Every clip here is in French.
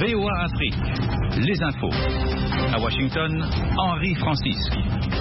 VOA Afrique, les infos. À Washington, Henri Francisque.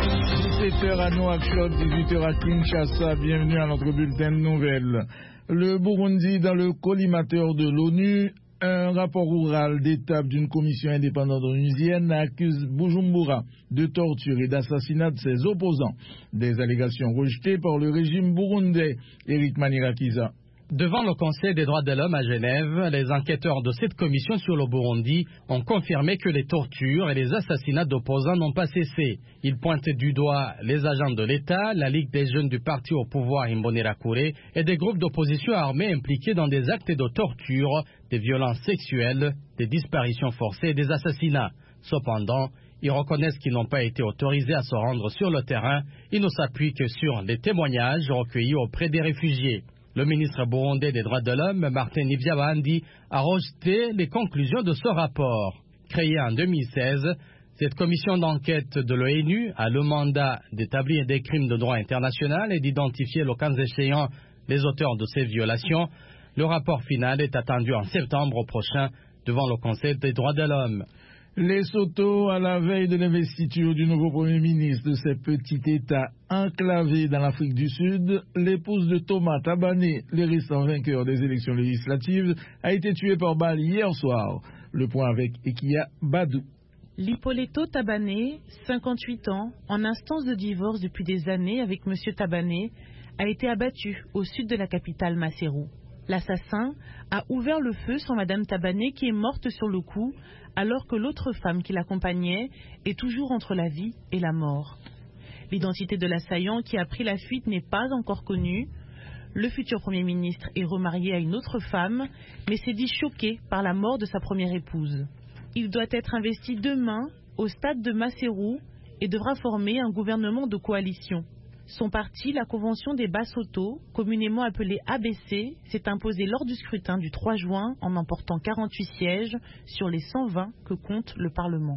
17h à Nouakchott, 18h à Kinshasa. Bienvenue à notre bulletin de nouvelles. Le Burundi dans le collimateur de l'ONU. Un rapport oral d'étape d'une commission indépendante onusienne accuse Bujumbura de torture et d'assassinat de ses opposants. Des allégations rejetées par le régime burundais. Éric Manirakiza. Devant le Conseil des droits de l'homme à Genève, les enquêteurs de cette commission sur le Burundi ont confirmé que les tortures et les assassinats d'opposants n'ont pas cessé. Ils pointent du doigt les agents de l'État, la Ligue des jeunes du parti au pouvoir Imbonerakure et des groupes d'opposition armés impliqués dans des actes de torture, des violences sexuelles, des disparitions forcées et des assassinats. Cependant, ils reconnaissent qu'ils n'ont pas été autorisés à se rendre sur le terrain. Ils ne s'appuient que sur les témoignages recueillis auprès des réfugiés. Le ministre burundais des droits de l'homme, Martin Nivyabandi, a rejeté les conclusions de ce rapport. Créée en 2016, cette commission d'enquête de l'ONU a le mandat d'établir des crimes de droit international et d'identifier le cas échéant les auteurs de ces violations. Le rapport final est attendu en septembre prochain devant le Conseil des droits de l'homme. Lesotho, à la veille de l'investiture du nouveau Premier ministre de ce petit État enclavé dans l'Afrique du Sud, l'épouse de Thomas Tabane, le récent vainqueur des élections législatives, a été tuée par balle hier soir. Le point avec Ekia Badou. Lippoletto Tabane, 58 ans, en instance de divorce depuis des années avec M. Tabane, a été abattu au sud de la capitale Maseru. L'assassin a ouvert le feu sur Mme Tabane qui est morte sur le coup, alors que l'autre femme qui l'accompagnait est toujours entre la vie et la mort. L'identité de l'assaillant qui a pris la fuite n'est pas encore connue. Le futur Premier ministre est remarié à une autre femme, mais s'est dit choqué par la mort de sa première épouse. Il doit être investi demain au stade de Maseru et devra former un gouvernement de coalition. Son parti, la Convention des Basotho, communément appelée ABC, s'est imposé lors du scrutin du 3 juin en emportant 48 sièges sur les 120 que compte le Parlement.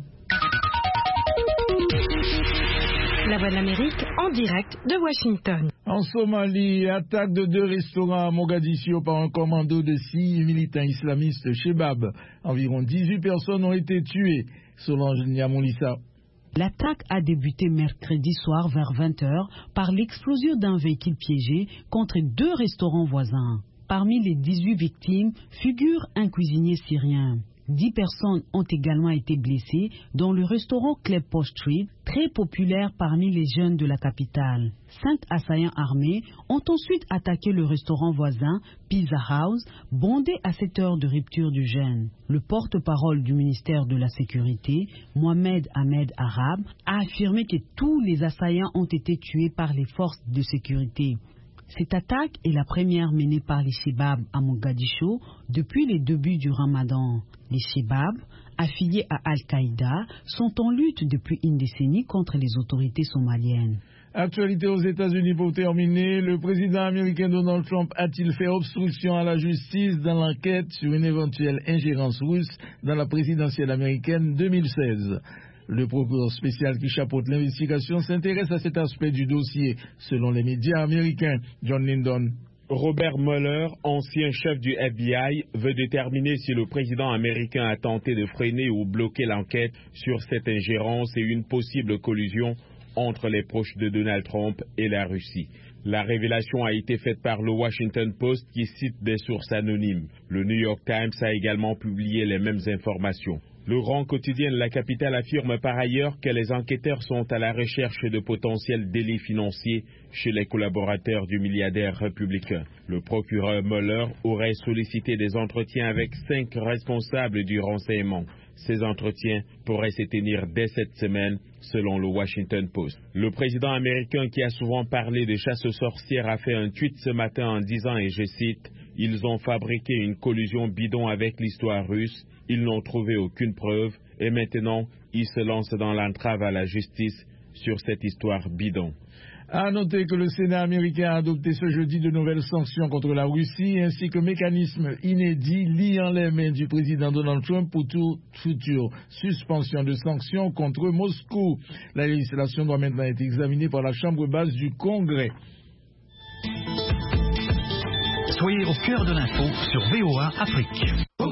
La Voix de l'Amérique en direct de Washington. En Somalie, attaque de 2 restaurants à Mogadiscio par un commando de 6 militants islamistes Shebab. Environ 18 personnes ont été tuées, Solange Niamoulissa. L'attaque a débuté mercredi soir vers 20h par l'explosion d'un véhicule piégé contre 2 restaurants voisins. Parmi les 18 victimes figure un cuisinier syrien. 10 personnes ont également été blessées dans le restaurant Kleppo Street, très populaire parmi les jeunes de la capitale. 5 assaillants armés ont ensuite attaqué le restaurant voisin Pizza House, bondé à cette heure de rupture du jeûne. Le porte-parole du ministère de la Sécurité, Mohamed Ahmed Arab, a affirmé que tous les assaillants ont été tués par les forces de sécurité. Cette attaque est la première menée par les Shebab à Mogadiscio depuis les débuts du Ramadan. Les Shebab, affiliés à Al-Qaïda, sont en lutte depuis une décennie contre les autorités somaliennes. Actualité aux États-Unis pour terminer. Le président américain Donald Trump a-t-il fait obstruction à la justice dans l'enquête sur une éventuelle ingérence russe dans la présidentielle américaine 2016? Le procureur spécial qui chapeaute l'investigation s'intéresse à cet aspect du dossier, selon les médias américains. John Lyndon. Robert Mueller, ancien chef du FBI, veut déterminer si le président américain a tenté de freiner ou bloquer l'enquête sur cette ingérence et une possible collusion entre les proches de Donald Trump et la Russie. La révélation a été faite par le Washington Post qui cite des sources anonymes. Le New York Times a également publié les mêmes informations. Le grand quotidien de la capitale affirme par ailleurs que les enquêteurs sont à la recherche de potentiels délits financiers chez les collaborateurs du milliardaire républicain. Le procureur Mueller aurait sollicité des entretiens avec 5 responsables du renseignement. Ces entretiens pourraient se tenir dès cette semaine, selon le Washington Post. Le président américain qui a souvent parlé de chasse aux sorcières a fait un tweet ce matin en disant, et je cite, « Ils ont fabriqué une collusion bidon avec l'histoire russe. Ils n'ont trouvé aucune preuve et maintenant, ils se lancent dans l'entrave à la justice sur cette histoire bidon. » À noter que le Sénat américain a adopté ce jeudi de nouvelles sanctions contre la Russie ainsi que mécanisme inédit liant les mains du président Donald Trump pour toute future suspension de sanctions contre Moscou. La législation doit maintenant être examinée par la Chambre basse du Congrès. Soyez au cœur de l'info sur VOA Afrique.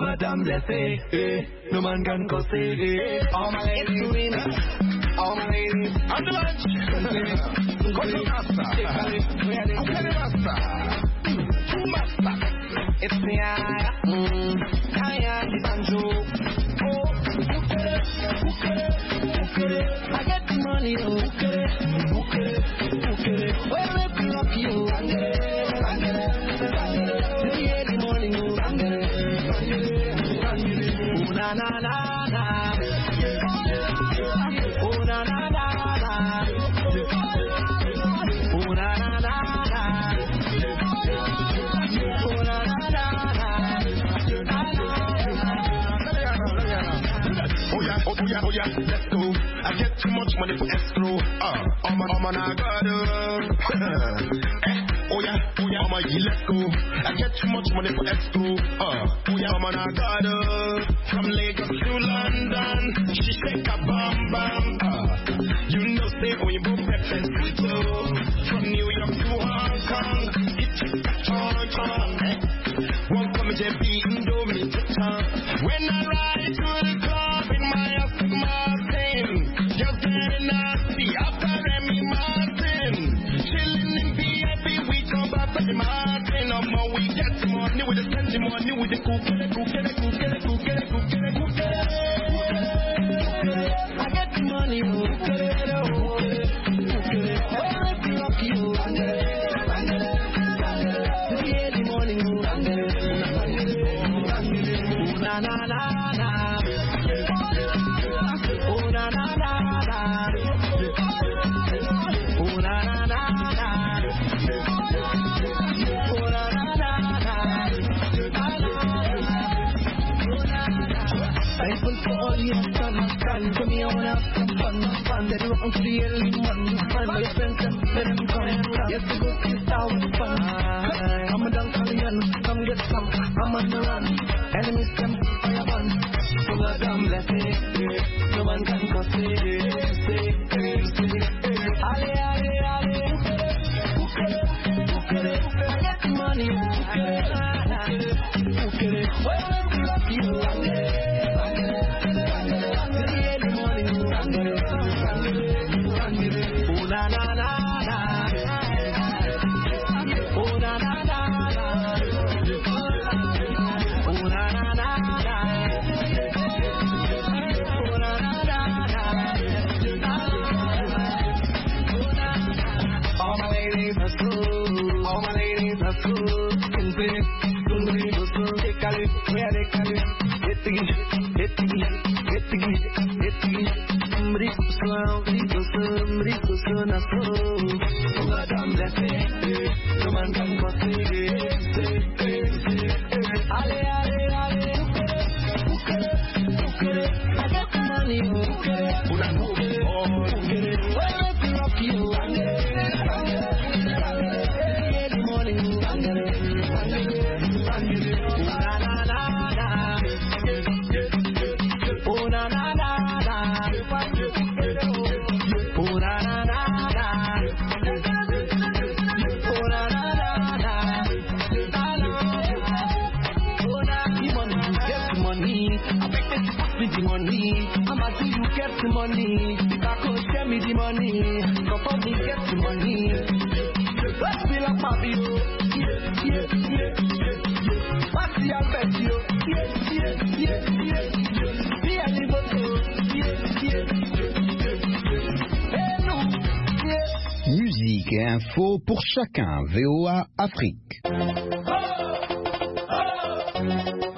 Madame blessée, no man can cause it. All my ladies, all my ladies, on the lunch. What's the master? Okay, the master. Two master. It's the I the banjo. Oh, I get the money, oh, where make me rock you? The morning, oh, na na na na, oh na na na na, oh na na na na, oh na na na na. Oh yeah, let's go. I get too much money for escrow. I'm an agado. Oh yeah, let's go. I get too much money for escrow. Oh yeah, I'm an agado. From Lagos to London, she shake a bam bam. You know, say when you both breakfast sweet too. From New York to Hong Kong, it's a chong. One come to be Indomie to town. When I ride to the club in my Aston Martin, just getting nasty after Remy Martin. Chilling in VIP, we come back to the Martin. We get money with the plenty money with the cook. I get the money, na na na na, oh na na na na, oh na na na na, oh na na na na. I put for all you can for me I wanna have some fun. They do want to see early morning fun. My friends and let them come. Yes, we go to town fun. I'm a dance Italian, come get some. I'm on the run. Enemies come fire one. So Madame blessée, no man can cause it. Ale, ale, ale. Get the money. Well, let's rock you. Oh na na na na, oh na na na na, oh na na na na, oh na na na na. All my ladies are cool, all my ladies are cool. Kundri, take a look, where they can look. Rico, naso. Oh, Madame blessée, no man can cause it. Ale, ale, ale. I get the money, well, let me rock you. The morning, na na na na, oh na na na na, oh na na na na, oh na na na na, oh na. The money, you get the money. I beg that you pass me the money. I'm asking you get the money. If I could share me the money, come for me get the money. Let's feel like Papi, yeah. What's the bet you? Yeah. Be a little yeah. Hey, no, yeah. Musique et info pour chacun. VOA Afrique.